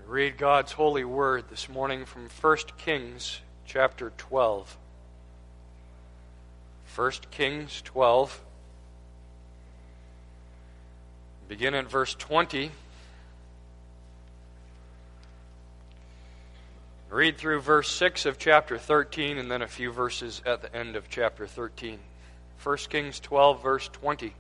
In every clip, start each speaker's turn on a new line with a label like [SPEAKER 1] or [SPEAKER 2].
[SPEAKER 1] Read God's holy word this morning from 1 Kings chapter 12. 1 Kings 12. Begin at verse 20. Read through verse 6 of chapter 13 and then a few verses at the end of chapter 13. 1 Kings 12 verse 20.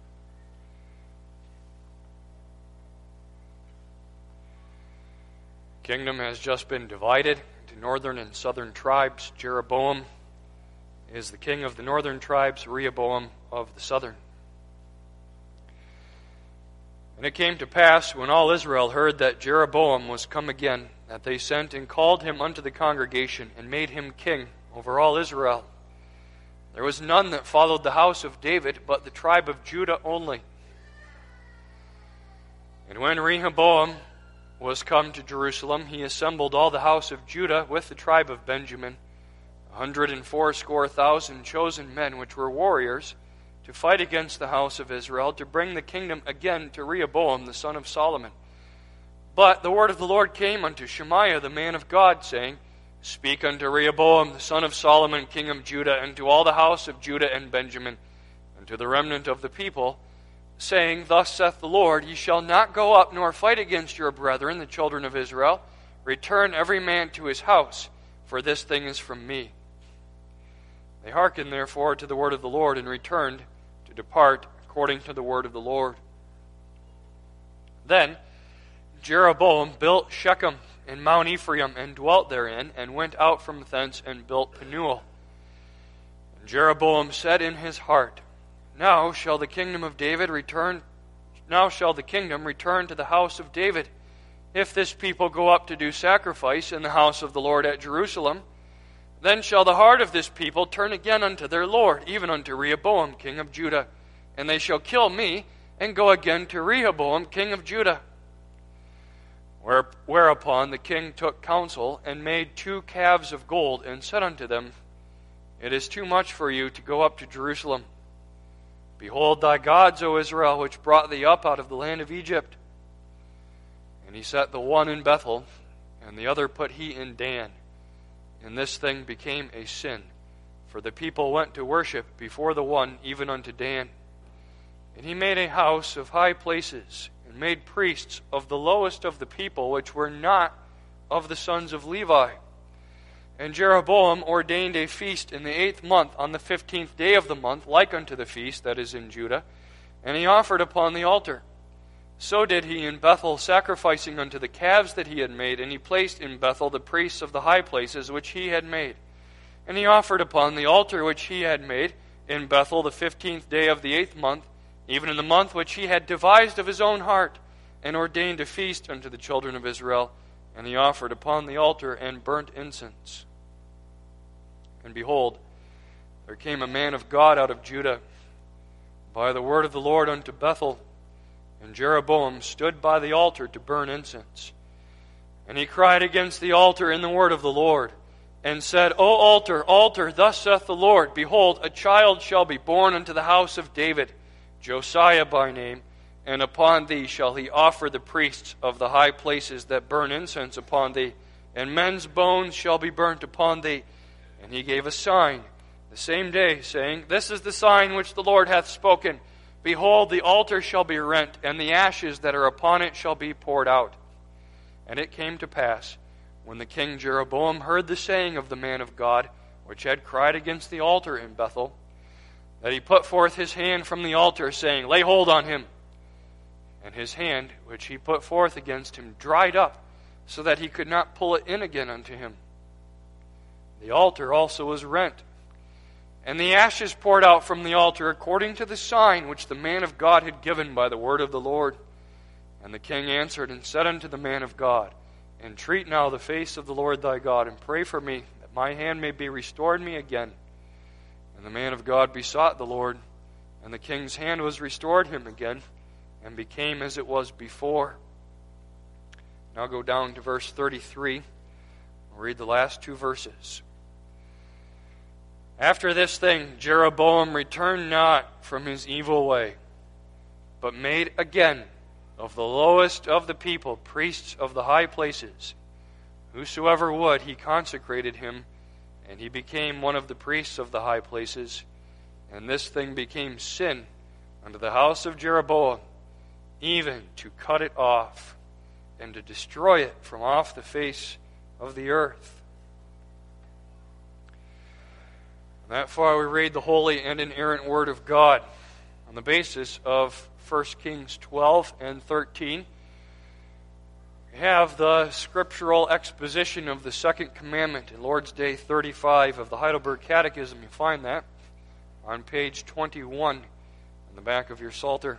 [SPEAKER 1] Kingdom has just been divided into northern and southern tribes. Jeroboam is the king of the northern tribes, Rehoboam of the southern. And it came to pass, when all Israel heard that Jeroboam was come again, that they sent and called him unto the congregation, and made him king over all Israel. There was none that followed the house of David, but the tribe of Judah only. And when Rehoboam was come to Jerusalem, he assembled all the house of Judah with the tribe of Benjamin, 180,000 chosen men, which were warriors, to fight against the house of Israel, to bring the kingdom again to Rehoboam the son of Solomon. But the word of the Lord came unto Shemaiah the man of God, saying, Speak unto Rehoboam the son of Solomon, king of Judah, and to all the house of Judah and Benjamin, and to the remnant of the people, saying, Thus saith the Lord, Ye shall not go up nor fight against your brethren, the children of Israel. Return every man to his house, for this thing is from me. They hearkened therefore to the word of the Lord, and returned to depart according to the word of the Lord. Then Jeroboam built Shechem in Mount Ephraim, and dwelt therein, and went out from thence and built Penuel. And Jeroboam said in his heart, Now shall the kingdom return to the house of David, if this people go up to do sacrifice in the house of the Lord at Jerusalem. Then shall the heart of this people turn again unto their Lord, even unto Rehoboam king of Judah, and they shall kill me, and go again to Rehoboam king of Judah. Whereupon the king took counsel, and made 2 calves of gold, and said unto them, It is too much for you to go up to Jerusalem. Behold thy gods, O Israel, which brought thee up out of the land of Egypt. And he set the one in Bethel, and the other put he in Dan. And this thing became a sin, for the people went to worship before the one, even unto Dan. And he made a house of high places, and made priests of the lowest of the people, which were not of the sons of Levi. And Jeroboam ordained a feast in the 8th month, on the 15th day of the month, like unto the feast that is in Judah, and he offered upon the altar. So did he in Bethel, sacrificing unto the calves that he had made, and he placed in Bethel the priests of the high places which he had made. And he offered upon the altar which he had made in Bethel the 15th day of the 8th month, even in the month which he had devised of his own heart, and ordained a feast unto the children of Israel, and he offered upon the altar and burnt incense. And behold, there came a man of God out of Judah by the word of the Lord unto Bethel, and Jeroboam stood by the altar to burn incense. And he cried against the altar in the word of the Lord, and said, O altar, altar, thus saith the Lord, Behold, a child shall be born unto the house of David, Josiah by name, and upon thee shall he offer the priests of the high places that burn incense upon thee, and men's bones shall be burnt upon thee. And he gave a sign the same day, saying, This is the sign which the Lord hath spoken. Behold, the altar shall be rent, and the ashes that are upon it shall be poured out. And it came to pass, when the king Jeroboam heard the saying of the man of God, which had cried against the altar in Bethel, that he put forth his hand from the altar, saying, Lay hold on him. And his hand, which he put forth against him, dried up, so that he could not pull it in again unto him. The altar also was rent, and the ashes poured out from the altar, according to the sign which the man of God had given by the word of the Lord. And the king answered and said unto the man of God, Entreat now the face of the Lord thy God, and pray for me, that my hand may be restored me again. And the man of God besought the Lord, and the king's hand was restored him again, and became as it was before. Now go down to verse 33. We'll read the last 2 verses. After this thing, Jeroboam returned not from his evil way, but made again of the lowest of the people, priests of the high places. Whosoever would, he consecrated him, and he became one of the priests of the high places. And this thing became sin unto the house of Jeroboam, even to cut it off, and to destroy it from off the face of the earth. And that far we read the holy and inerrant Word of God on the basis of 1 Kings 12 and 13. We have the scriptural exposition of the second commandment in Lord's Day 35 of the Heidelberg Catechism. You find that on page 21 in the back of your Psalter.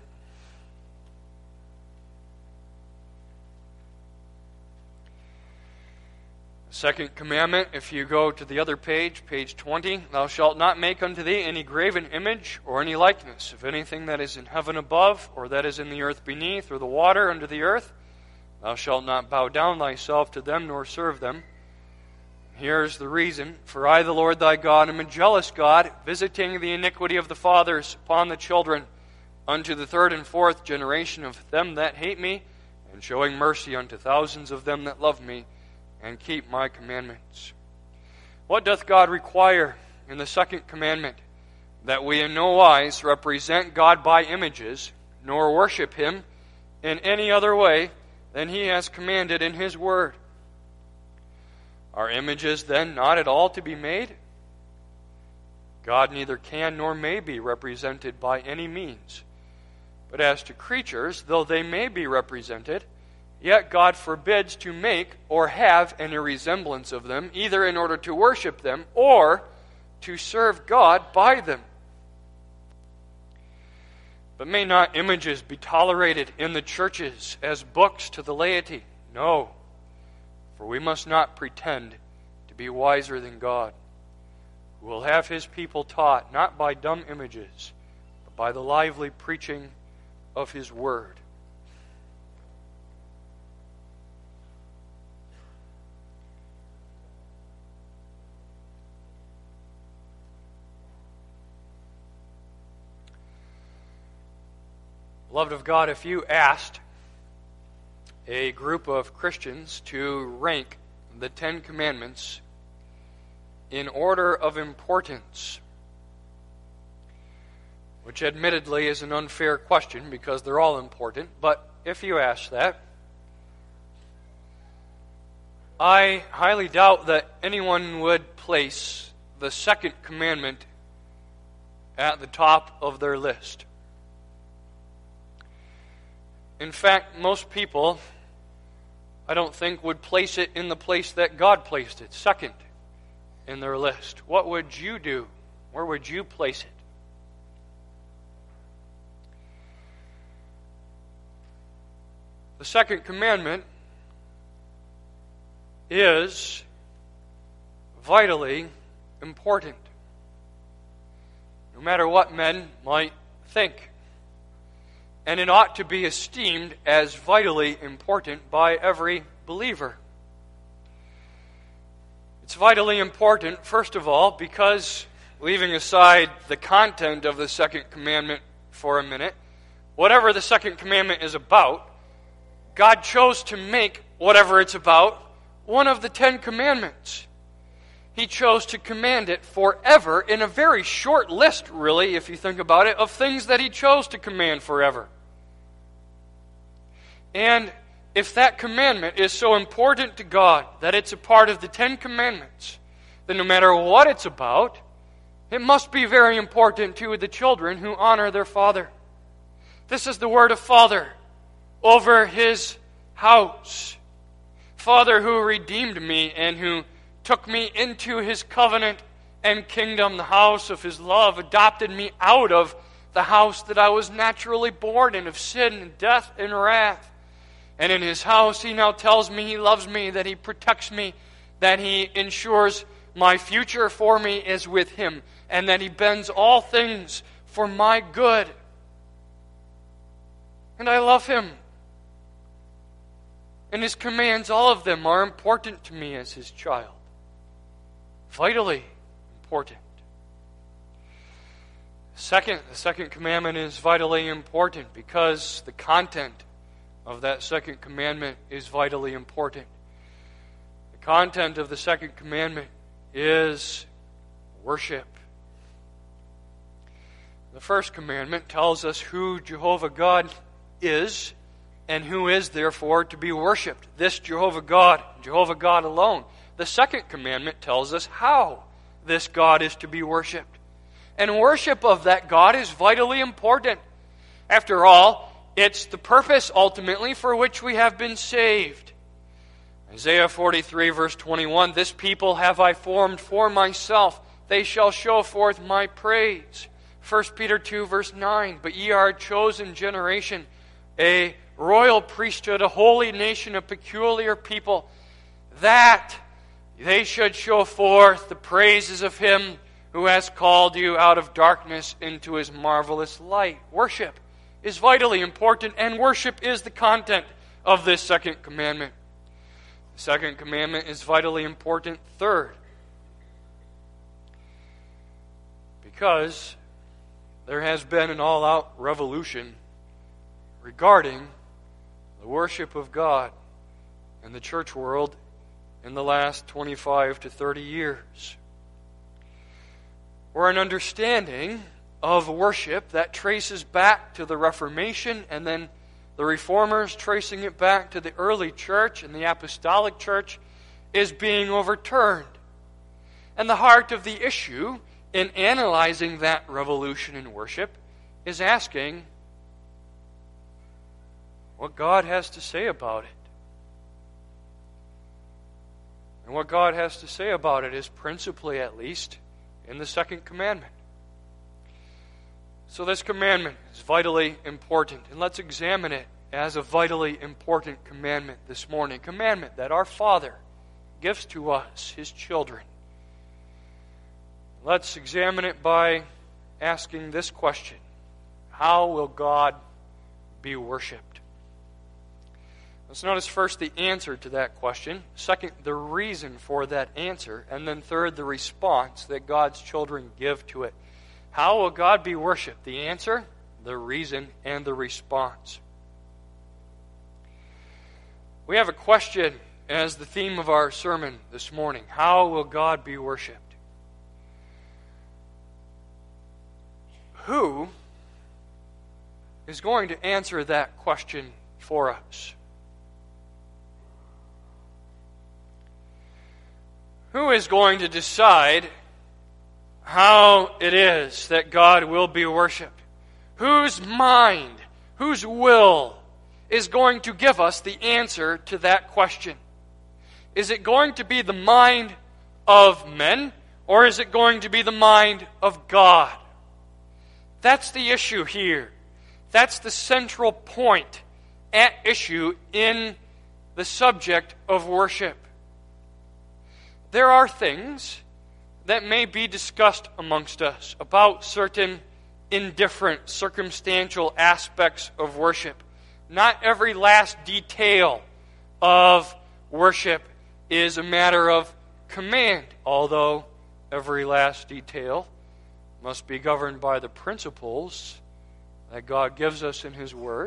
[SPEAKER 1] The second commandment, if you go to the other page, page 20, thou shalt not make unto thee any graven image or any likeness of anything that is in heaven above, or that is in the earth beneath, or the water under the earth. Thou shalt not bow down thyself to them, nor serve them. Here's the reason. For I, the Lord thy God, am a jealous God, visiting the iniquity of the fathers upon the children, unto the third and fourth generation of them that hate me, and showing mercy unto thousands of them that love me, and keep my commandments. What doth God require in the second commandment? That we in no wise represent God by images, nor worship Him in any other way than He has commanded in His Word. Are images then not at all to be made? God neither can nor may be represented by any means. But as to creatures, though they may be represented, yet God forbids to make or have any resemblance of them, either in order to worship them or to serve God by them. But may not images be tolerated in the churches as books to the laity? No, for we must not pretend to be wiser than God, who will have His people taught not by dumb images, but by the lively preaching of His Word. Beloved of God, if you asked a group of Christians to rank the Ten Commandments in order of importance, which admittedly is an unfair question because they're all important, but if you ask that, I highly doubt that anyone would place the second commandment at the top of their list. In fact, most people, I don't think, would place it in the place that God placed it, second in their list. What would you do? Where would you place it? The second commandment is vitally important, no matter what men might think. And it ought to be esteemed as vitally important by every believer. It's vitally important, first of all, because, leaving aside the content of the second commandment for a minute, whatever the second commandment is about, God chose to make whatever it's about one of the Ten Commandments. He chose to command it forever in a very short list, really, if you think about it, of things that He chose to command forever. And if that commandment is so important to God that it's a part of the Ten Commandments, then no matter what it's about, it must be very important to the children who honor their father. This is the word of Father over His house. Father who redeemed me and who took me into His covenant and kingdom, the house of His love, adopted me out of the house that I was naturally born in, of sin and death and wrath. And in His house, He now tells me He loves me, that He protects me, that He ensures my future for me is with Him, and that He bends all things for my good. And I love Him. And His commands, all of them, are important to me as His child. Vitally important. The second commandment is vitally important because the content of that second commandment is vitally important. The content of the second commandment is worship. The first commandment tells us who Jehovah God is and who is therefore to be worshipped. This Jehovah God alone. The second commandment tells us how this God is to be worshipped. And worship of that God is vitally important. After all, it's the purpose ultimately for which we have been saved. Isaiah 43 verse 21, "This people have I formed for myself. They shall show forth my praise." 1 Peter 2 verse 9, "But ye are a chosen generation, a royal priesthood, a holy nation, a peculiar people, that they should show forth the praises of Him who has called you out of darkness into His marvelous light." Worship is vitally important, and worship is the content of this second commandment. The second commandment is vitally important, third, because there has been an all-out revolution regarding the worship of God in the church world in the last 25 to 30 years. Or an understanding of worship that traces back to the Reformation and then the Reformers tracing it back to the early church and the apostolic church is being overturned. And the heart of the issue in analyzing that revolution in worship is asking what God has to say about it. And what God has to say about it is principally, at least, in the second commandment. So this commandment is vitally important, and let's examine it as a vitally important commandment this morning. A commandment that our Father gives to us, His children. Let's examine it by asking this question: how will God be worshipped? Let's notice first the answer to that question, second, the reason for that answer, and then third, the response that God's children give to it. How will God be worshipped? The answer, the reason, and the response. We have a question as the theme of our sermon this morning. How will God be worshipped? Who is going to answer that question for us? Who is going to decide how it is that God will be worshipped? Whose mind, whose will is going to give us the answer to that question? Is it going to be the mind of men, or is it going to be the mind of God? That's the issue here. That's the central point at issue in the subject of worship. There are things that may be discussed amongst us about certain indifferent, circumstantial aspects of worship. Not every last detail of worship is a matter of command, although every last detail must be governed by the principles that God gives us in His Word.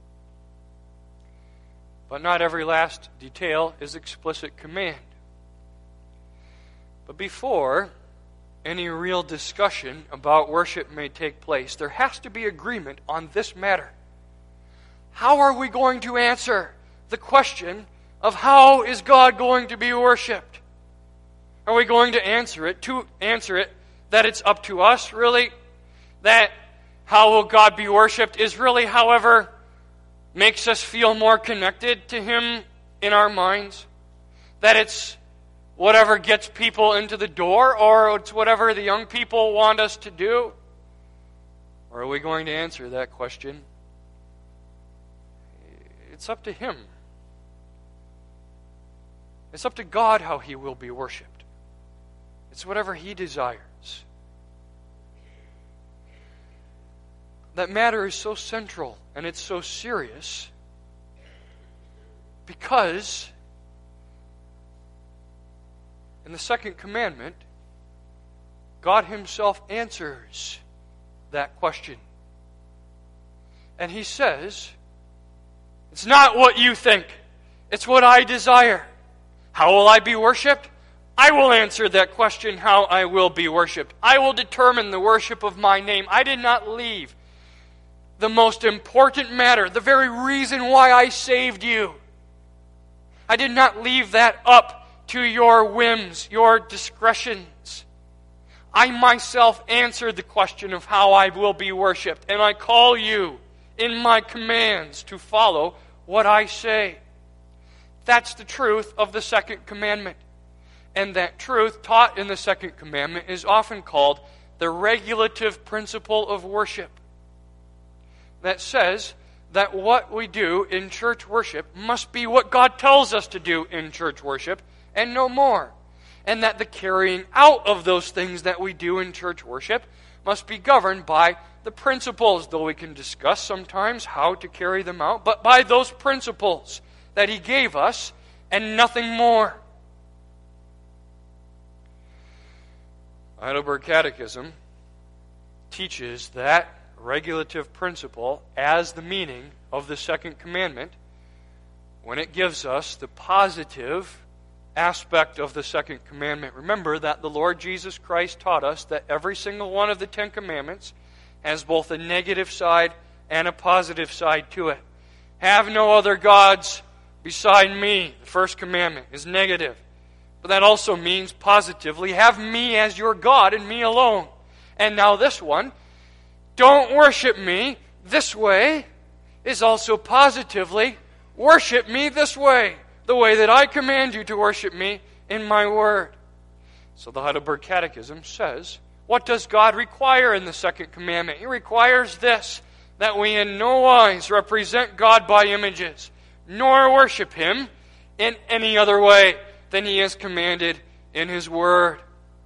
[SPEAKER 1] But not every last detail is explicit command. But before any real discussion about worship may take place, there has to be agreement on this matter. How are we going to answer the question of how is God going to be worshipped? Are we going to answer it that it's up to us, really? That how will God be worshipped is really however makes us feel more connected to Him in our minds? That it's whatever gets people into the door, or it's whatever the young people want us to do? Or are we going to answer that question? It's up to Him. It's up to God how He will be worshipped. It's whatever He desires. That matter is so central and it's so serious because in the second commandment, God Himself answers that question. And He says, It's not what you think. It's what I desire. How will I be worshipped? I will answer that question, how I will be worshipped. I will determine the worship of my name. I did not leave the most important matter, the very reason why I saved you. I did not leave that up to your whims, your discretions. I myself answered the question of how I will be worshipped, and I call you in my commands to follow what I say. That's the truth of the second commandment. And that truth taught in the second commandment is often called the regulative principle of worship. That says that what we do in church worship must be what God tells us to do in church worship and no more. And that the carrying out of those things that we do in church worship must be governed by the principles, though we can discuss sometimes how to carry them out, but by those principles that He gave us and nothing more. Heidelberg Catechism teaches that regulative principle as the meaning of the second commandment when it gives us the positive aspect of the second commandment. Remember that the Lord Jesus Christ taught us that every single one of the 10 commandments has both a negative side and a positive side to it. Have no other gods beside me. The first commandment is negative. But that also means positively, have me as your God and me alone. And now this one, don't worship me this way, is also positively, worship me this way, the way that I command you to worship me in my word. So the Heidelberg Catechism says, what does God require in the second commandment? He requires this, that we in no wise represent God by images, nor worship Him in any other way than He has commanded in His word.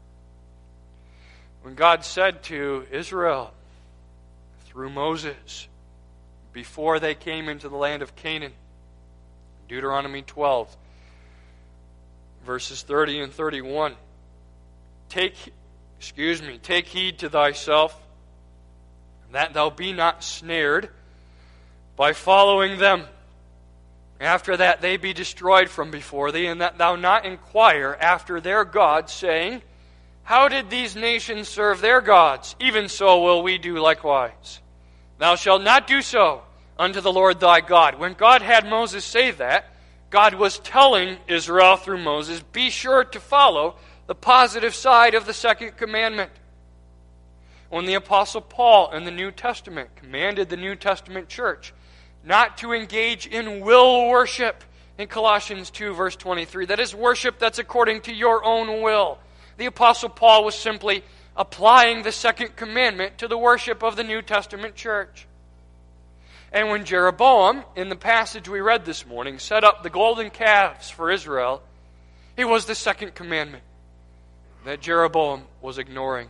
[SPEAKER 1] When God said to Israel through Moses, before they came into the land of Canaan, Deuteronomy 12, verses 30 and 31, Take heed to thyself, that thou be not snared by following them. After that they be destroyed from before thee, and that thou not inquire after their gods, saying, how did these nations serve their gods? Even so will we do likewise. Thou shalt not do so unto the Lord thy God. When God had Moses say that, God was telling Israel through Moses, be sure to follow the positive side of the second commandment. When the Apostle Paul in the New Testament commanded the New Testament church not to engage in will worship in Colossians 2 verse 23, that is worship that's according to your own will. The Apostle Paul was simply applying the second commandment to the worship of the New Testament church. And when Jeroboam, in the passage we read this morning, set up the golden calves for Israel, it was the second commandment that Jeroboam was ignoring.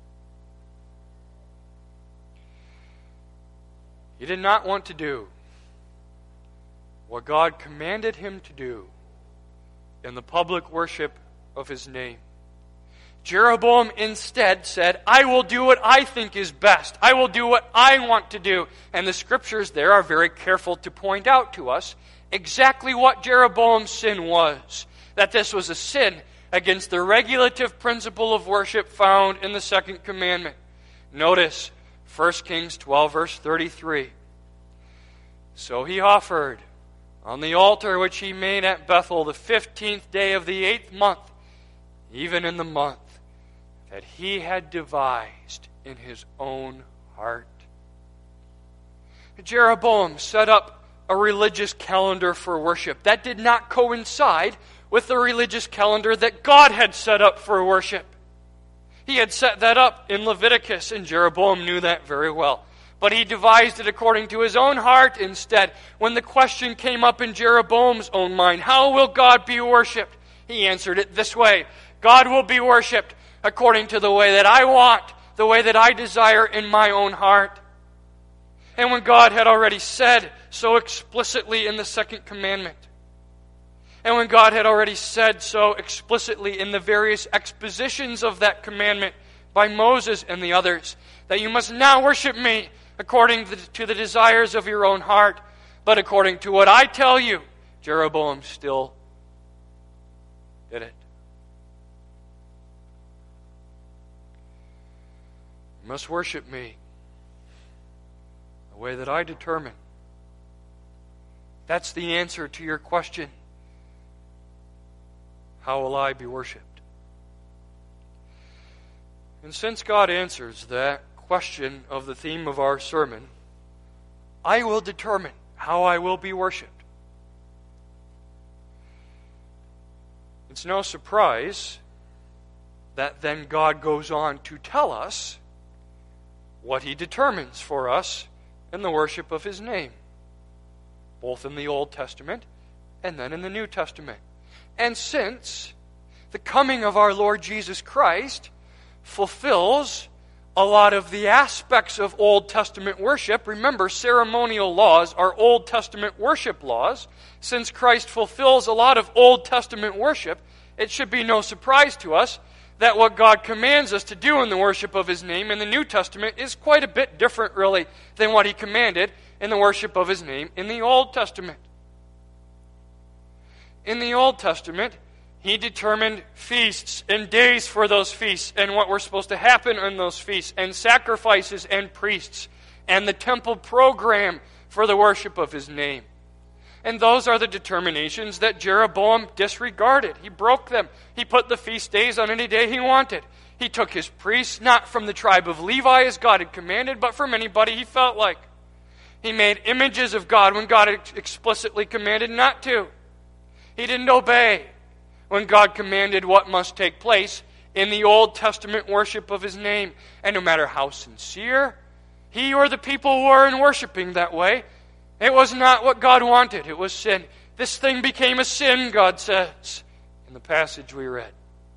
[SPEAKER 1] He did not want to do what God commanded him to do in the public worship of His name. Jeroboam instead said, I will do what I think is best. I will do what I want to do. And the Scriptures there are very careful to point out to us exactly what Jeroboam's sin was. That this was a sin against the regulative principle of worship found in the second commandment. Notice 1 Kings 12 verse 33. So he offered on the altar which he made at Bethel the 15th day of the 8th month, even in the month that he had devised in his own heart. Jeroboam set up a religious calendar for worship. That did not coincide with the religious calendar that God had set up for worship. He had set that up in Leviticus, and Jeroboam knew that very well. But he devised it according to his own heart instead. When the question came up in Jeroboam's own mind, how will God be worshipped? He answered it this way: God will be worshipped according to the way that I want, the way that I desire in my own heart. And when God had already said so explicitly in the second commandment, and when God had already said so explicitly in the various expositions of that commandment by Moses and the others, that you must now worship me according to the desires of your own heart, but according to what I tell you. Jeroboam still did it. You must worship me the way that I determine. That's the answer to your question. How will I be worshipped? And since God answers that question of the theme of our sermon, I will determine how I will be worshipped. It's no surprise that then God goes on to tell us what He determines for us in the worship of His name, both in the Old Testament and then in the New Testament. And since the coming of our Lord Jesus Christ fulfills a lot of the aspects of Old Testament worship, remember, ceremonial laws are Old Testament worship laws. Since Christ fulfills a lot of Old Testament worship, it should be no surprise to us that what God commands us to do in the worship of His name in the New Testament is quite a bit different, really, than what He commanded in the worship of His name in the Old Testament. In the Old Testament, He determined feasts and days for those feasts and what were supposed to happen on those feasts, and sacrifices and priests, and the temple program for the worship of His name. And those are the determinations that Jeroboam disregarded. He broke them. He put the feast days on any day he wanted. He took his priests, not from the tribe of Levi as God had commanded, but from anybody he felt like. He made images of God when God had explicitly commanded not to. He didn't obey when God commanded what must take place in the Old Testament worship of His name. And no matter how sincere he or the people were in worshiping that way, it was not what God wanted. It was sin. This thing became a sin, God says in the passage we read.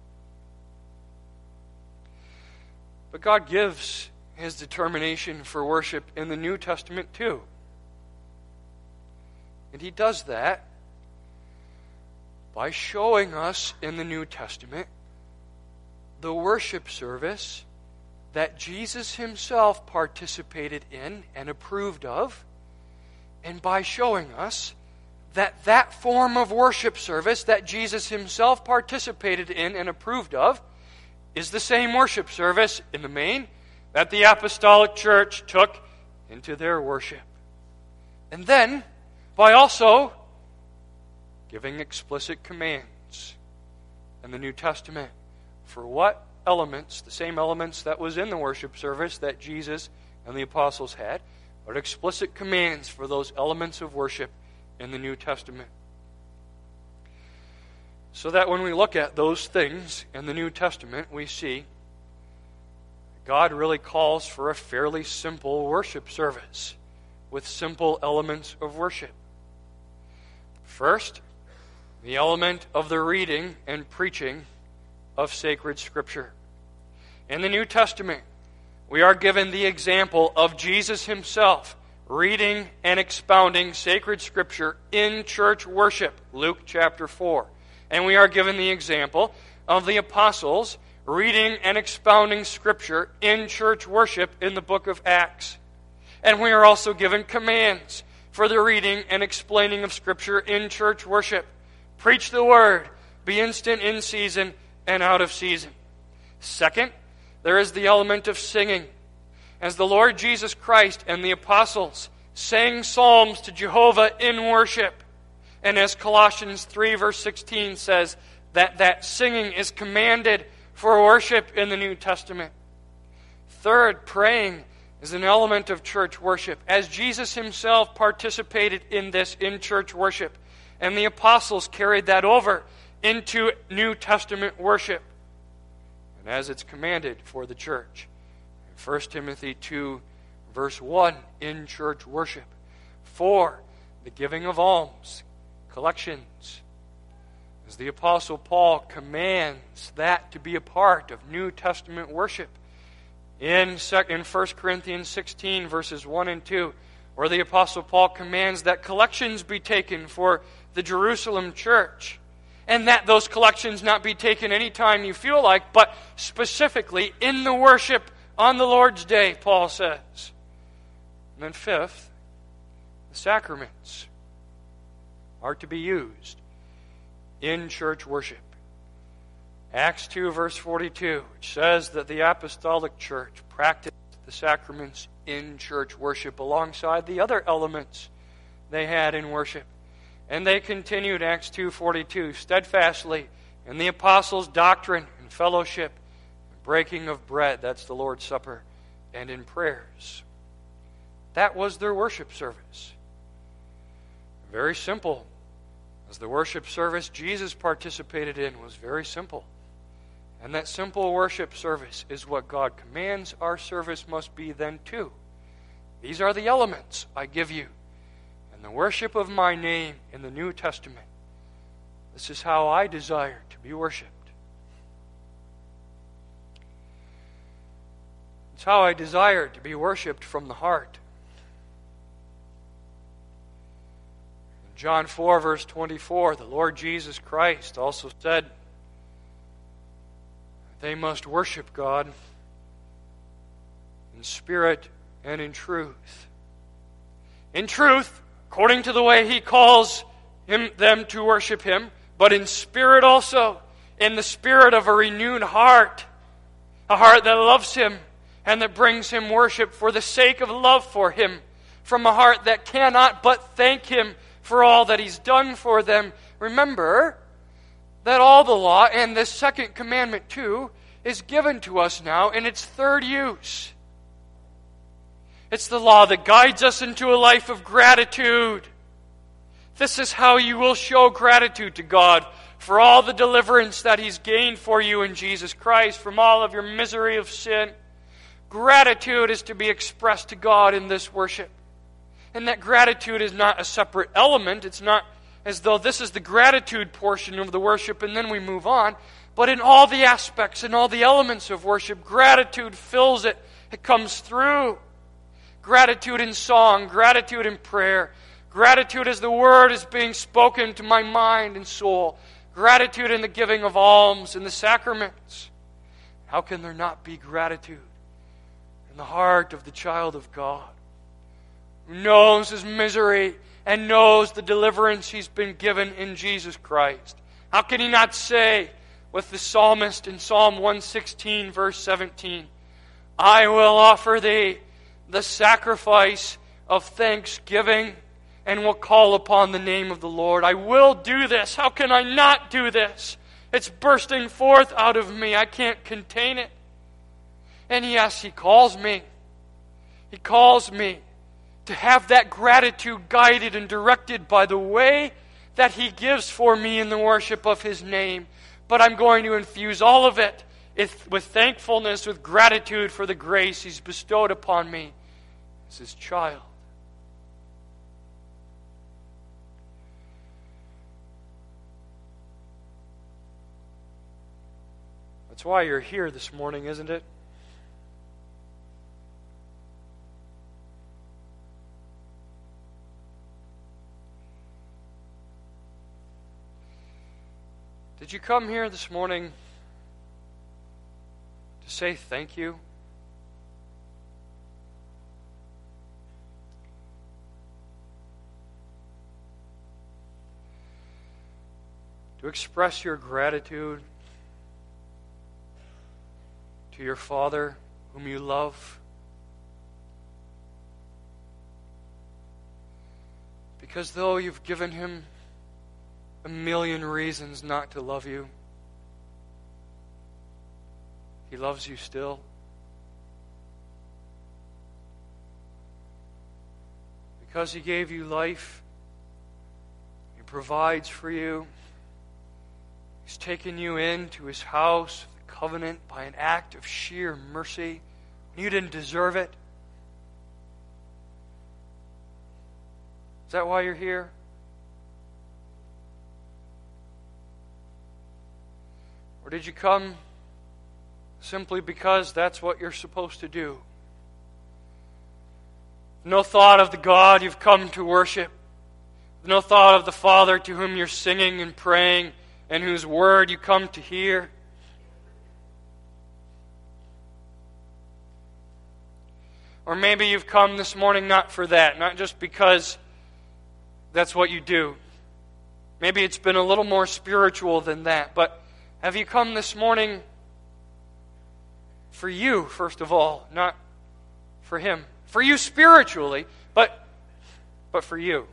[SPEAKER 1] But God gives His determination for worship in the New Testament too. And He does that by showing us in the New Testament the worship service that Jesus Himself participated in and approved of, and by showing us that that form of worship service that Jesus Himself participated in and approved of is the same worship service, in the main, that the Apostolic Church took into their worship. And then, by also giving explicit commands in the New Testament for what elements, the same elements that was in the worship service that Jesus and the apostles had, but explicit commands for those elements of worship in the New Testament. So that when we look at those things in the New Testament, we see God really calls for a fairly simple worship service with simple elements of worship. First, the element of the reading and preaching of sacred Scripture. In the New Testament, we are given the example of Jesus Himself reading and expounding sacred Scripture in church worship, Luke chapter 4. And we are given the example of the apostles reading and expounding Scripture in church worship in the book of Acts. And we are also given commands for the reading and explaining of Scripture in church worship. Preach the Word, be instant in season and out of season. Second, there is the element of singing. As the Lord Jesus Christ and the apostles sang psalms to Jehovah in worship, and as Colossians 3 verse 16 says, that singing is commanded for worship in the New Testament. Third, praying is an element of church worship, as Jesus Himself participated in this in church worship, and the apostles carried that over into New Testament worship, and as it's commanded for the church. 1 Timothy 2, verse 1, in church worship. 4, the giving of alms, collections. As the Apostle Paul commands that to be a part of New Testament worship. In 1 Corinthians 16, verses 1 and 2, where the Apostle Paul commands that collections be taken for the Jerusalem church, and that those collections not be taken anytime you feel like, but specifically in the worship on the Lord's day, Paul says. And then fifth, The sacraments are to be used in church worship. Acts 2, verse 42, which says that the apostolic church practiced the sacraments in church worship alongside the other elements they had in worship. And they continued, Acts 2:42, steadfastly in the apostles' doctrine and fellowship, breaking of bread, that's the Lord's Supper, and in prayers. That was their worship service. Very simple. As the worship service Jesus participated in was very simple. And that simple worship service is what God commands our service must be then too. These are the elements I give you. And the worship of my name in the New Testament. This is how I desire to be worshipped. It's how I desire to be worshipped from the heart. In John 4, verse 24, the Lord Jesus Christ also said, they must worship God in spirit and in truth. In truth, according to the way He calls them to worship Him, but in spirit also, in the spirit of a renewed heart, a heart that loves Him and that brings Him worship for the sake of love for Him, from a heart that cannot but thank Him for all that He's done for them. Remember that all the law, and this second commandment too, is given to us now in its third use. It's the law that guides us into a life of gratitude. This is how you will show gratitude to God for all the deliverance that He's gained for you in Jesus Christ, from all of your misery of sin. Gratitude is to be expressed to God in this worship. And that gratitude is not a separate element. It's not as though this is the gratitude portion of the worship and then we move on. But in all the aspects and all the elements of worship, gratitude fills it. It comes through. Gratitude in song, gratitude in prayer, gratitude as the word is being spoken to my mind and soul, gratitude in the giving of alms and the sacraments. How can there not be gratitude in the heart of the child of God, who knows his misery and knows the deliverance he's been given in Jesus Christ? How can he not say with the psalmist in Psalm 116, verse 17, I will offer thee the sacrifice of thanksgiving and will call upon the name of the Lord. I will do this. How can I not do this? It's bursting forth out of me. I can't contain it. And yes, He calls me. He calls me to have that gratitude guided and directed by the way that He gives for me in the worship of His name. But I'm going to infuse all of it with thankfulness, with gratitude for the grace He's bestowed upon me as His child. That's why you're here this morning, isn't it? Did you come here this morning to say thank you? To express your gratitude to your Father whom you love? Because though you've given Him a million reasons not to love you, He loves you still. Because He gave you life, He provides for you. He's taken you into His house, the covenant, by an act of sheer mercy. You didn't deserve it. Is that why you're here? Or did you come simply because that's what you're supposed to do? No thought of the God you've come to worship. No thought of the Father to whom you're singing and praying and whose word you come to hear. Or maybe you've come this morning not for that, not just because that's what you do. Maybe it's been a little more spiritual than that, but have you come this morning for you, first of all, not for Him? For you spiritually, but for you.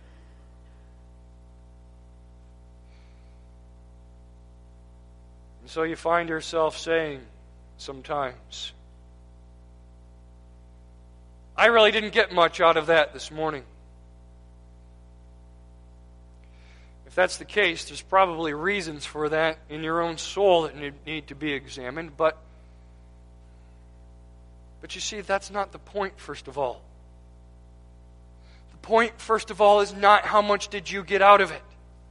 [SPEAKER 1] And so you find yourself saying sometimes, I really didn't get much out of that this morning. If that's the case, there's probably reasons for that in your own soul that need to be examined, but you see, that's not the point, first of all. The point, first of all, is not how much did you get out of it.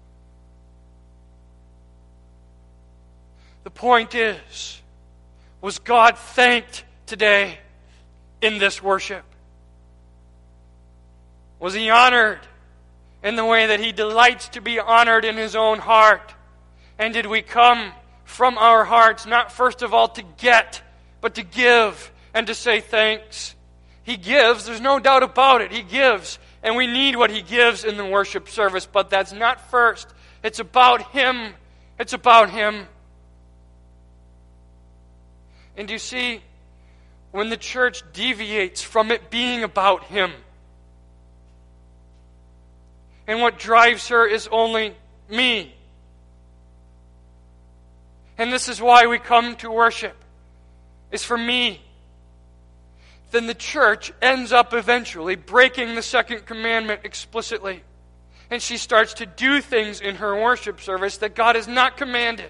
[SPEAKER 1] The point is, was God thanked today in this worship? Was He honored in the way that He delights to be honored in His own heart? And did we come from our hearts, not first of all to get, but to give and to say thanks? He gives, there's no doubt about it. He gives, and we need what He gives in the worship service, but that's not first. It's about Him. It's about Him. And you see, when the church deviates from it being about Him, and what drives her is only me, and this is why we come to worship, is for me, then the church ends up eventually breaking the second commandment explicitly. And she starts to do things in her worship service that God has not commanded.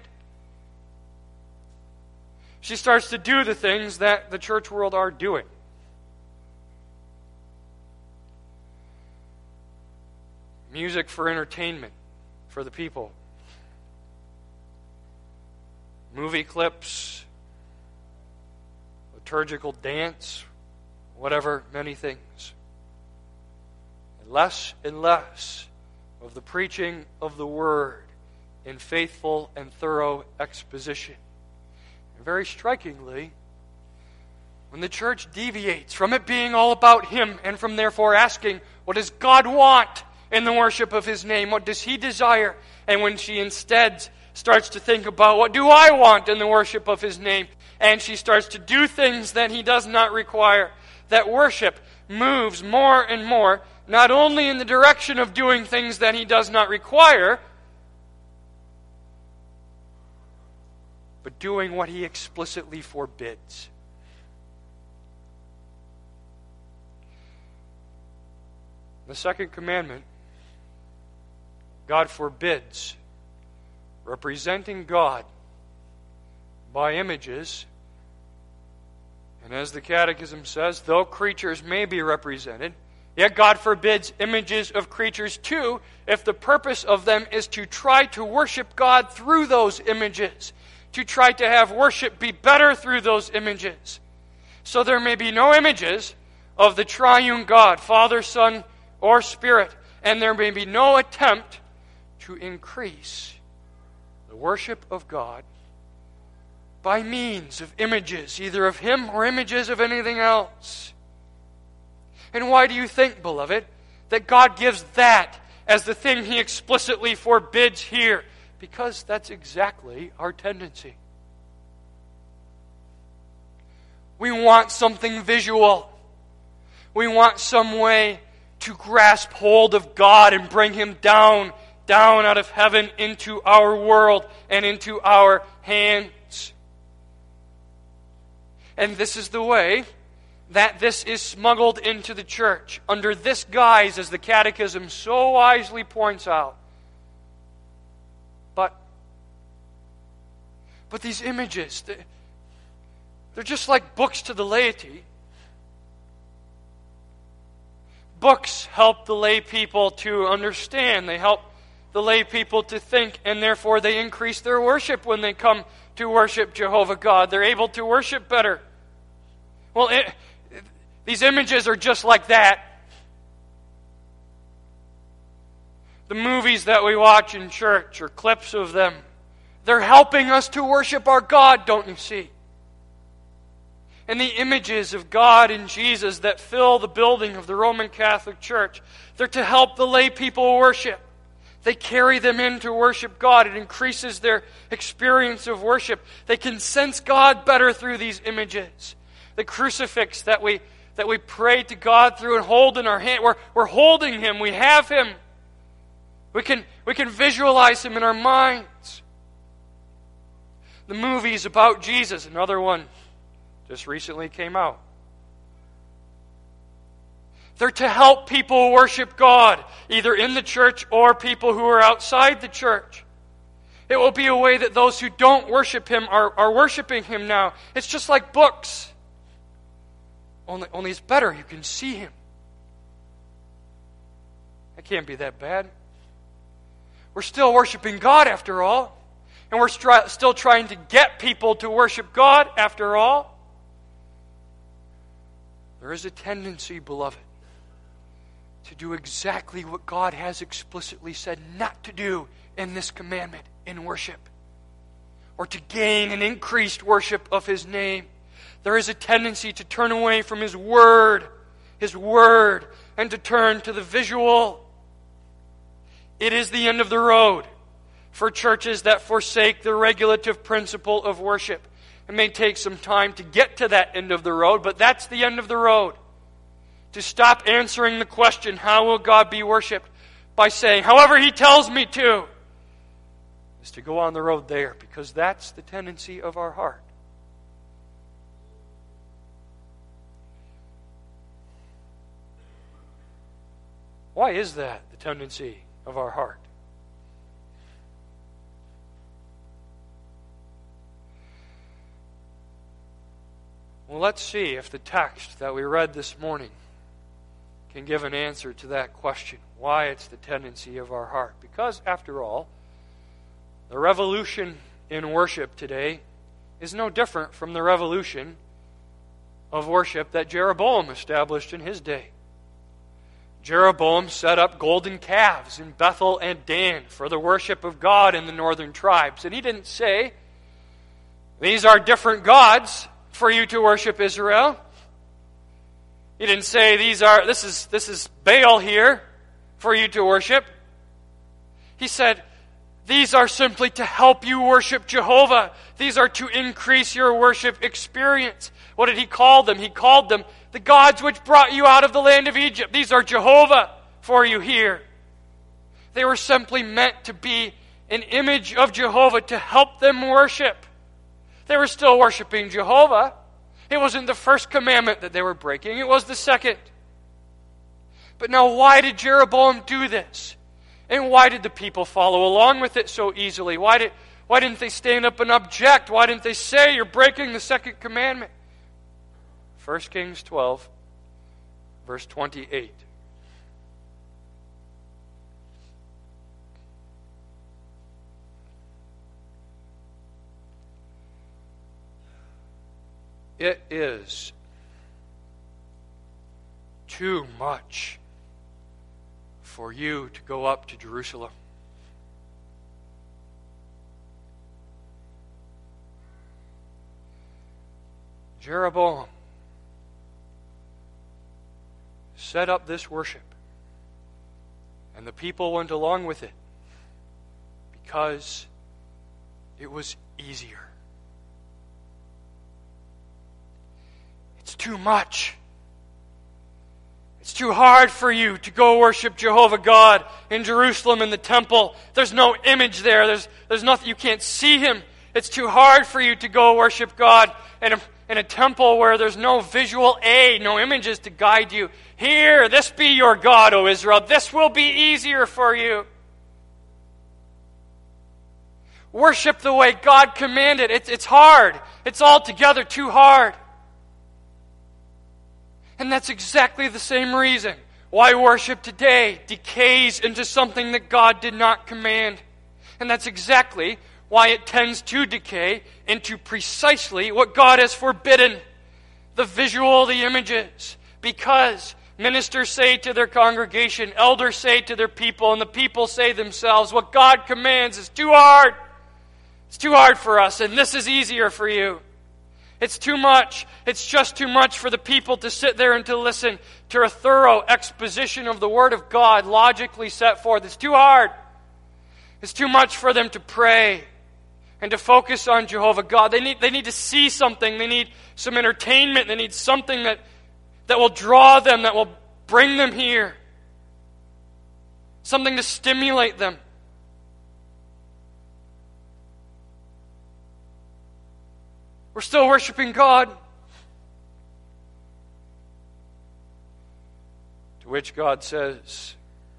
[SPEAKER 1] She starts to do the things that the church world are doing. Music for entertainment for the people. Movie clips, liturgical dance, whatever, many things. And less of the preaching of the Word in faithful and thorough exposition. And very strikingly, when the church deviates from it being all about Him and from therefore asking, what does God want in the worship of His name? What does He desire? And when she instead starts to think about, what do I want in the worship of His name? And she starts to do things that He does not require. That worship moves more and more, not only in the direction of doing things that He does not require, but doing what He explicitly forbids. The second commandment, God forbids representing God by images. And as the Catechism says, though creatures may be represented, yet God forbids images of creatures too, if the purpose of them is to try to worship God through those images, to try to have worship be better through those images. So there may be no images of the triune God, Father, Son, or Spirit, and there may be no attempt to increase the worship of God by means of images, either of Him or images of anything else. And why do you think, beloved, that God gives that as the thing He explicitly forbids here? Because that's exactly our tendency. We want something visual. We want some way to grasp hold of God and bring Him down out of heaven into our world and into our hands. And this is the way that this is smuggled into the church, under this guise, as the Catechism so wisely points out. But these images, they're just like books to the laity. Books help the lay people to understand. They help the lay people to think, and therefore they increase their worship when they come to worship Jehovah God. They're able to worship better. Well, these images are just like that. The movies that we watch in church, or clips of them, they're helping us to worship our God, don't you see? and the images of God and Jesus that fill the building of the Roman Catholic Church. They're to help the lay people worship. They carry them in to worship God. It increases their experience of worship. They can sense God better through these images. The crucifix that we pray to God through and hold in our hand, we're holding Him. We have Him. We can visualize Him in our minds. The movies about Jesus, another one, just recently came out. They're to help people worship God, either in the church or people who are outside the church. It will be a way that those who don't worship Him are worshiping Him now. It's just like books. Only it's better. You can see Him. That can't be that bad. We're still worshiping God after all. And we're still trying to get people to worship God after all. There is a tendency, beloved, to do exactly what God has explicitly said not to do in this commandment in worship, or to gain an increased worship of His name. There is a tendency to turn away from His Word, and to turn to the visual. It is the end of the road for churches that forsake the regulative principle of worship. It may take some time to get to that end of the road, but that's the end of the road. To stop answering the question, how will God be worshipped? By saying, however He tells me to, is to go on the road there, because that's the tendency of our heart. Why is that the tendency of our heart? Well, let's see if the text that we read this morning can give an answer to that question, why it's the tendency of our heart. Because, after all, the revolution in worship today is no different from the revolution of worship that Jeroboam established in his day. Jeroboam set up golden calves in Bethel and Dan for the worship of God in the northern tribes. And he didn't say, these are different gods for you to worship, Israel. He didn't say this is Baal here for you to worship. He said, these are simply to help you worship Jehovah. These are to increase your worship experience. What did he call them? He called them the gods which brought you out of the land of Egypt. These are Jehovah for you here. They were simply meant to be an image of Jehovah to help them worship. They were still worshiping Jehovah. It wasn't the first commandment that they were breaking. It was the second. But now, why did Jeroboam do this? And why did the people follow along with it so easily? Why didn't they stand up and object? Why didn't they say, you're breaking the second commandment? 1 Kings 12, verse 28. It is too much for you to go up to Jerusalem. Jeroboam set up this worship, and the people went along with it because it was easier. It's too much. It's too hard for you to go worship Jehovah God in Jerusalem in the temple. There's no image there. There's nothing. You can't see Him. It's too hard for you to go worship God in a temple where there's no visual aid, no images to guide you. Here, this be your God, O Israel. This will be easier for you. Worship the way God commanded. It's hard. It's altogether too hard. And that's exactly the same reason why worship today decays into something that God did not command. And that's exactly why it tends to decay into precisely what God has forbidden. The visual, the images. Because ministers say to their congregation, elders say to their people, and the people say themselves, what God commands is too hard. It's too hard for us, and this is easier for you. It's too much. It's just too much for the people to sit there and to listen to a thorough exposition of the Word of God logically set forth. It's too hard. It's too much for them to pray and to focus on Jehovah God. They need to see something. They need some entertainment. They need something that will draw them, that will bring them here. Something to stimulate them. We're still worshiping God. To which God says,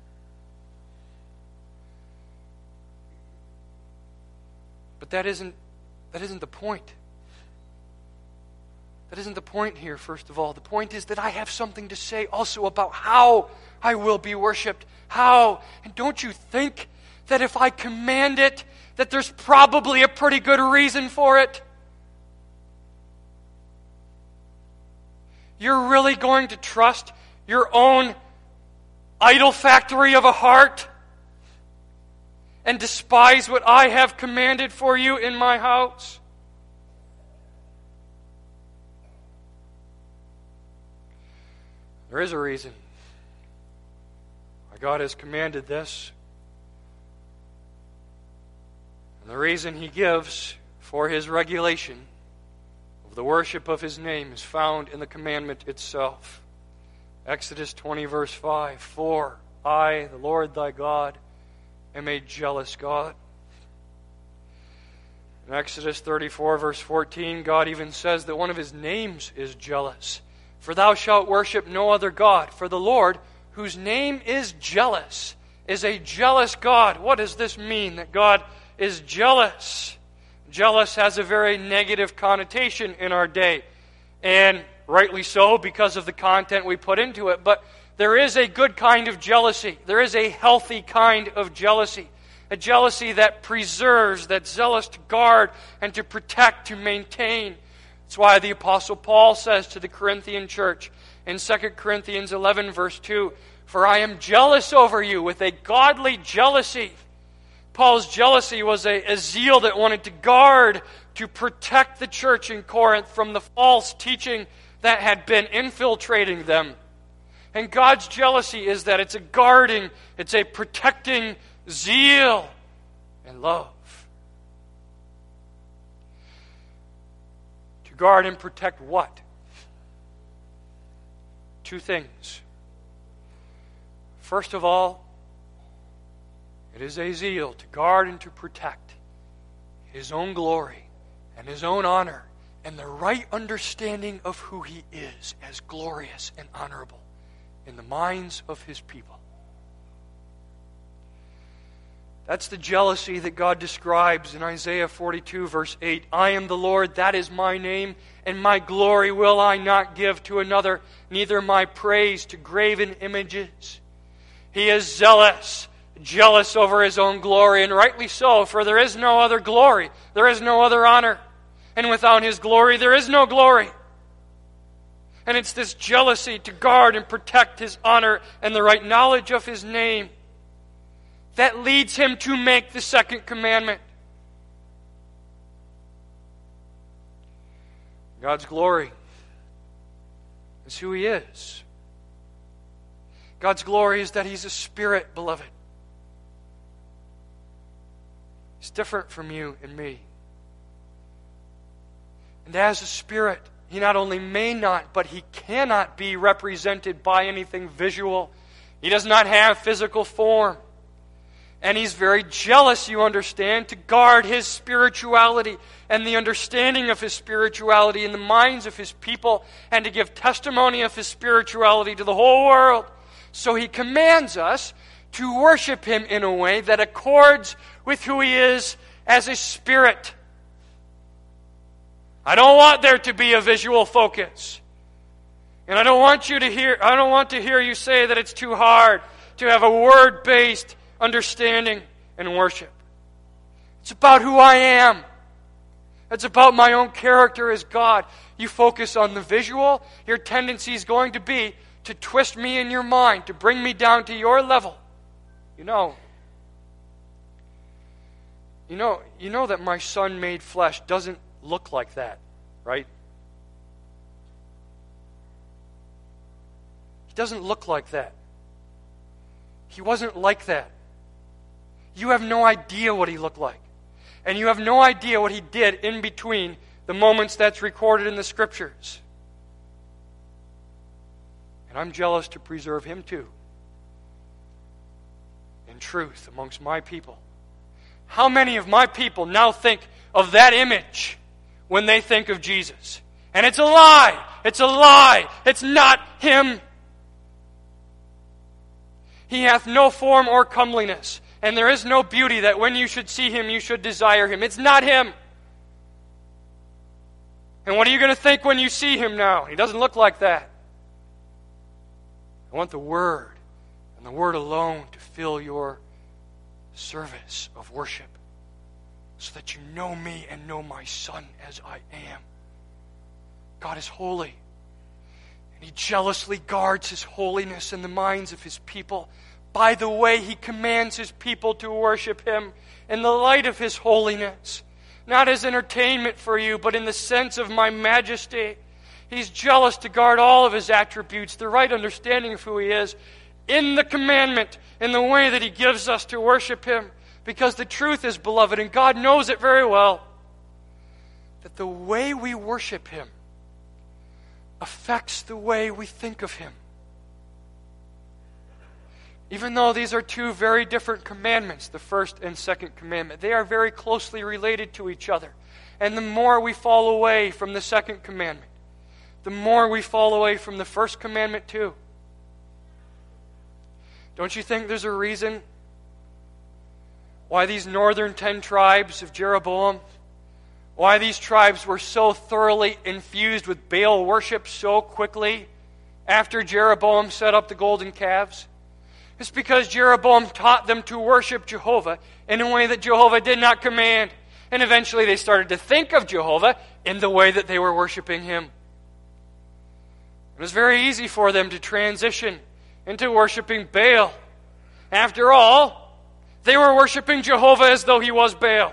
[SPEAKER 1] but that isn't the point. That isn't the point here, first of all. The point is that I have something to say also about how I will be worshipped. How? And don't you think that if I command it, that there's probably a pretty good reason for it? You're really going to trust your own idol factory of a heart and despise what I have commanded for you in my house? There is a reason why God has commanded this. And the reason He gives for His regulation the worship of His name is found in the commandment itself. Exodus 20 verse 5, For I, the Lord thy God, am a jealous God. In Exodus 34 verse 14, God even says that one of His names is jealous. For thou shalt worship no other God, for the Lord, whose name is jealous, is a jealous God. What does this mean, that God is jealous? Jealous has a very negative connotation in our day, and rightly so because of the content we put into it. But there is a good kind of jealousy. There is a healthy kind of jealousy. A jealousy that preserves, that's zealous to guard and to protect, to maintain. That's why the Apostle Paul says to the Corinthian church in 2 Corinthians 11 verse 2, For I am jealous over you with a godly jealousy. Paul's jealousy was a zeal that wanted to guard, to protect the church in Corinth from the false teaching that had been infiltrating them. And God's jealousy is that it's a guarding, it's a protecting zeal and love. To guard and protect what? Two things. First of all, it is a zeal to guard and to protect His own glory and His own honor and the right understanding of who He is as glorious and honorable in the minds of His people. That's the jealousy that God describes in Isaiah 42 verse 8. I am the Lord, that is my name, and my glory will I not give to another, neither my praise to graven images. He is zealous, jealous over His own glory, and rightly so, for there is no other glory, there is no other honor, and without His glory there is no glory. And it's this jealousy to guard and protect His honor and the right knowledge of His name that leads Him to make the second commandment. God's glory is who He is. God's glory is that He's a spirit, beloved. He's different from you and me. And as a spirit, He not only may not, but He cannot be represented by anything visual. He does not have physical form. And He's very jealous, you understand, to guard His spirituality and the understanding of His spirituality in the minds of His people, and to give testimony of His spirituality to the whole world. So He commands us to worship Him in a way that accords with who He is as a spirit. I don't want there to be a visual focus. And I don't want to hear you say that it's too hard to have a word-based understanding and worship. It's about who I am. It's about my own character as God. You focus on the visual, your tendency is going to be to twist me in your mind, to bring me down to your level. You know that my Son made flesh doesn't look like that, right? doesn't look like that. He wasn't like that. You have no idea what he looked like. And you have no idea what he did in between the moments that's recorded in the Scriptures. And I'm jealous to preserve him too, in truth, amongst my people. How many of my people now think of that image when they think of Jesus? And it's a lie. It's a lie. It's not him. He hath no form or comeliness, and there is no beauty that when you should see him, you should desire him. It's not him. And what are you going to think when you see him now? He doesn't look like that. I want the Word, and the Word alone, to fill your service of worship, so that you know me and know my Son as I am. God is holy, and he jealously guards his holiness in the minds of his people by the way he commands his people to worship him in the light of his holiness, not as entertainment for you, but in the sense of my majesty. He's jealous to guard all of his attributes, the right understanding of who he is, in the commandment, in the way that he gives us to worship him, because the truth is, beloved, and God knows it very well, that the way we worship him affects the way we think of him. Even though these are two very different commandments, the first and second commandment, they are very closely related to each other. And the more we fall away from the second commandment, the more we fall away from the first commandment too. Don't you think there's a reason why these northern 10 tribes of Jeroboam, why these tribes were so thoroughly infused with Baal worship so quickly after Jeroboam set up the golden calves? It's because Jeroboam taught them to worship Jehovah in a way that Jehovah did not command. And eventually they started to think of Jehovah in the way that they were worshiping him. It was very easy for them to transition into worshiping Baal. After all, they were worshiping Jehovah as though he was Baal.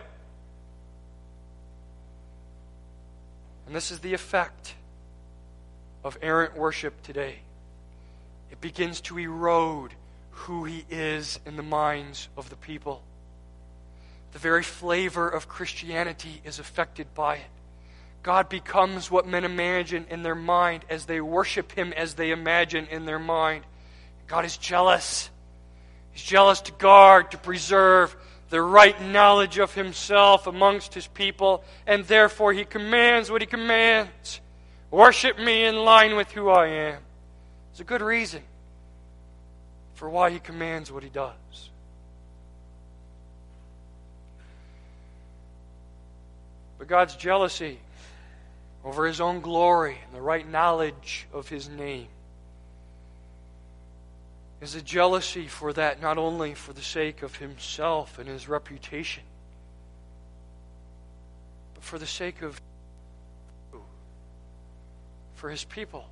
[SPEAKER 1] And this is the effect of errant worship today. It begins to erode who he is in the minds of the people. The very flavor of Christianity is affected by it. God becomes what men imagine in their mind as they worship him as they imagine in their mind. God is jealous. He's jealous to guard, to preserve the right knowledge of himself amongst his people, and therefore he commands what he commands. Worship me in line with who I am. There's a good reason for why he commands what he does. But God's jealousy over his own glory and the right knowledge of his name is a jealousy for that, not only for the sake of himself and his reputation, but for the sake of for his people.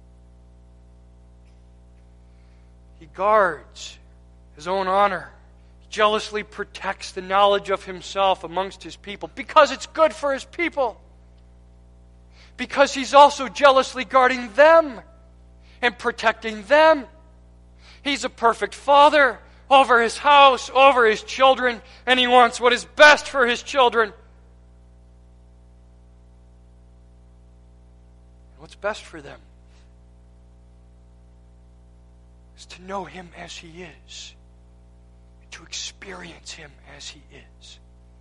[SPEAKER 1] He guards his own honor. He jealously protects the knowledge of himself amongst his people because it's good for his people. Because he's also jealously guarding them and protecting them. He's a perfect father over his house, over his children, and he wants what is best for his children. And what's best for them is to know him as he is, and to experience him as he is.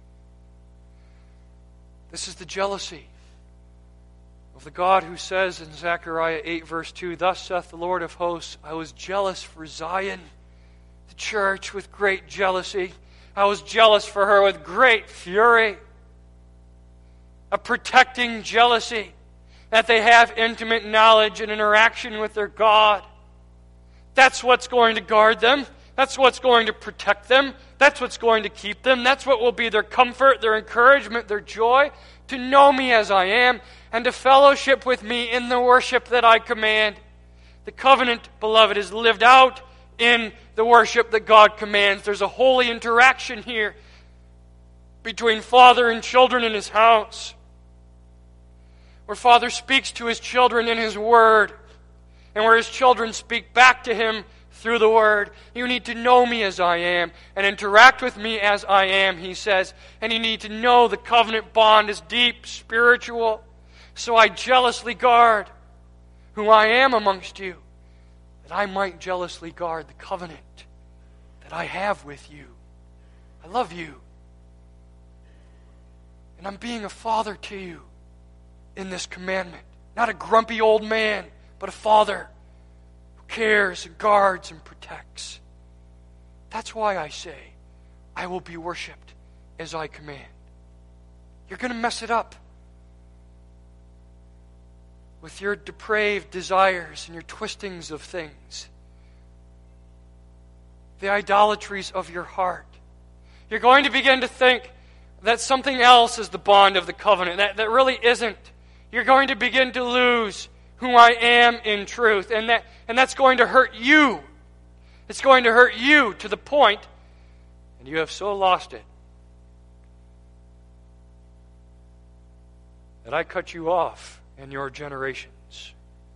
[SPEAKER 1] This is the jealousy of the God who says in Zechariah 8 verse 2, "Thus saith the Lord of hosts, I was jealous for Zion, the church, with great jealousy. I was jealous for her with great fury." A protecting jealousy, that they have intimate knowledge and interaction with their God. That's what's going to guard them. That's what's going to protect them. That's what's going to keep them. That's what will be their comfort, their encouragement, their joy. To know me as I am and to fellowship with me in the worship that I command. The covenant, beloved, is lived out in the worship that God commands. There's a holy interaction here between father and children in his house, where father speaks to his children in his word and where His children speak back to Him through the Word. You need to know me as I am and interact with me as I am, He says. And you need to know the covenant bond is deep, spiritual. So I jealously guard who I am amongst you, that I might jealously guard the covenant that I have with you. I love you. And I'm being a father to you in this commandment. Not a grumpy old man, but a father who cares and guards and protects. That's why I say, I will be worshipped as I command. You're going to mess it up with your depraved desires and your twistings of things, the idolatries of your heart. You're going to begin to think that something else is the bond of the covenant, that really isn't. You're going to begin to lose who I am in truth, and that's going to hurt you. It's going to hurt you to the point, and you have so lost it, that I cut you off in your generations.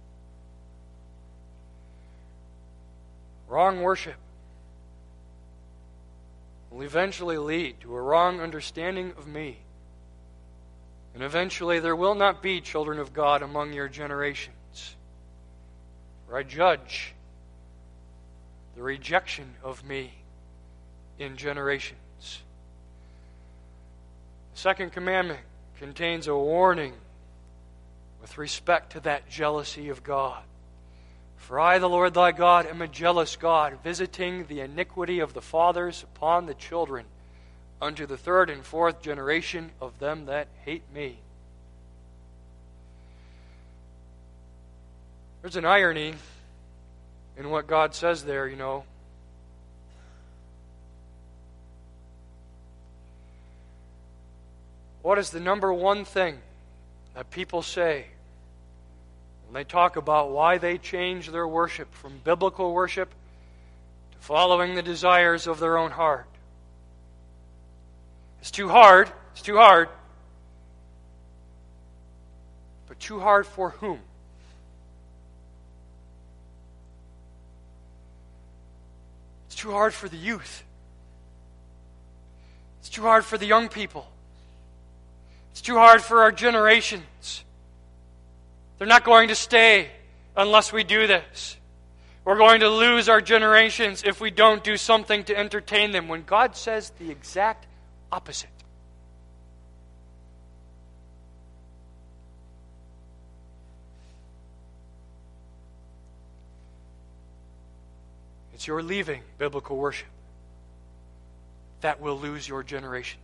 [SPEAKER 1] Wrong worship will eventually lead to a wrong understanding of me. And eventually there will not be children of God among your generations. For I judge the rejection of me in generations. The second commandment contains a warning with respect to that jealousy of God. For I, the Lord thy God, am a jealous God, visiting the iniquity of the fathers upon the children, unto the third and fourth generation of them that hate me. There's an irony in what God says there, you know. What is the number one thing that people say when they talk about why they change their worship from biblical worship to following the desires of their own heart? It's too hard. It's too hard. But too hard for whom? It's too hard for the youth. It's too hard for the young people. It's too hard for our generations. They're not going to stay unless we do this. We're going to lose our generations if we don't do something to entertain them, when God says the exact opposite. It's your leaving biblical worship that will lose your generations.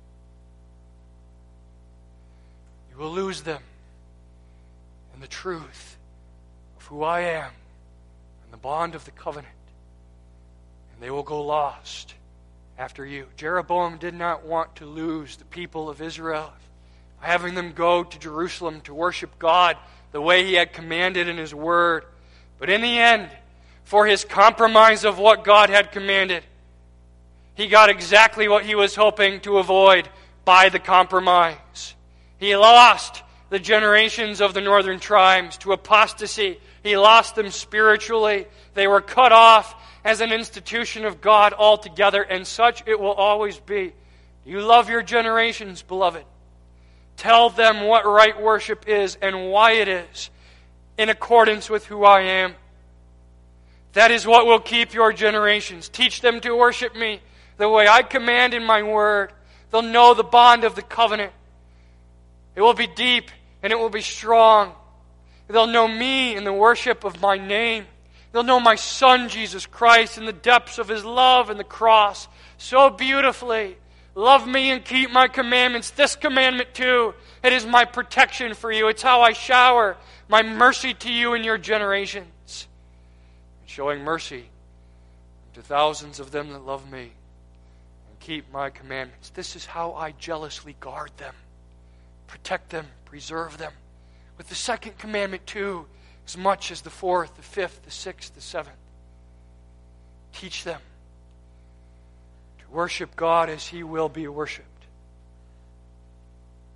[SPEAKER 1] You will lose them in the truth of who I am and the bond of the covenant. And they will go lost after you. Jeroboam did not want to lose the people of Israel by having them go to Jerusalem to worship God the way He had commanded in His Word. But in the end, for his compromise of what God had commanded, he got exactly what he was hoping to avoid by the compromise. He lost the generations of the northern tribes to apostasy. He lost them spiritually. They were cut off as an institution of God altogether, and such it will always be. You love your generations, beloved. Tell them what right worship is and why it is, in accordance with who I am. That is what will keep your generations. Teach them to worship me the way I command in my word. They'll know the bond of the covenant. It will be deep and it will be strong. They'll know me in the worship of my name. They'll know my Son, Jesus Christ, in the depths of His love and the cross so beautifully. Love me and keep my commandments. This commandment too, it is my protection for you. It's how I shower my mercy to you and your generations. Showing mercy to thousands of them that love me and keep my commandments. This is how I jealously guard them, protect them, preserve them. With the second commandment too, as much as the fourth, the fifth, the sixth, the seventh. Teach them to worship God as He will be worshipped.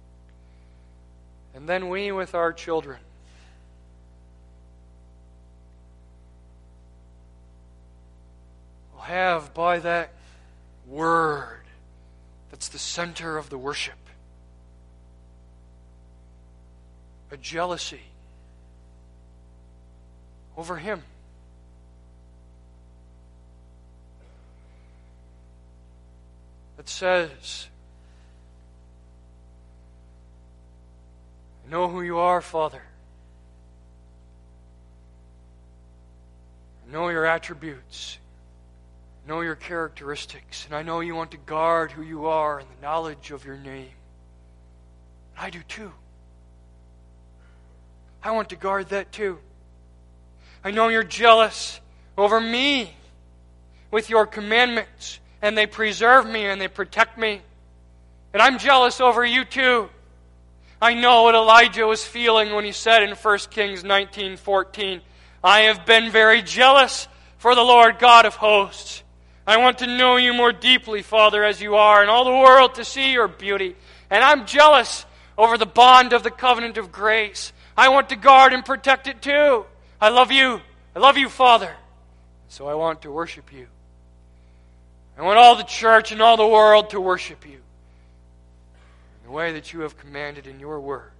[SPEAKER 1] And then we with our children have by that word that's the center of the worship a jealousy over Him. That says, I know who you are, Father. I know your attributes. I know your characteristics. And I know you want to guard who you are and the knowledge of your name. I do too. I want to guard that too. I know you're jealous over me with your commandments. And they preserve me and they protect me. And I'm jealous over you too. I know what Elijah was feeling when he said in 1 Kings 19:14, I have been very jealous for the Lord God of hosts. I want to know you more deeply, Father, as you are, and all the world to see your beauty. And I'm jealous over the bond of the covenant of grace. I want to guard and protect it too. I love you. I love you, Father. So I want to worship you. I want all the church and all the world to worship you in the way that you have commanded in your word.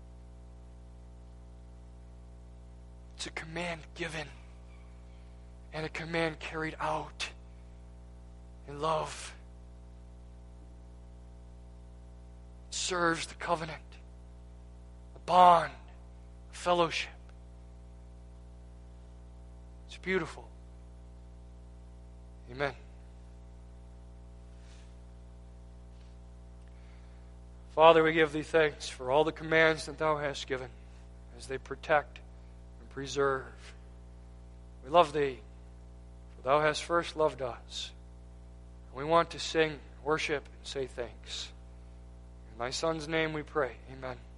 [SPEAKER 1] It's a command given and a command carried out in love. It serves the covenant, the bond, the fellowship. It's beautiful. Amen. Father, we give Thee thanks for all the commands that Thou hast given as they protect and preserve. We love Thee, for Thou hast first loved us. We want to sing, worship, and say thanks. In Thy Son's name we pray. Amen.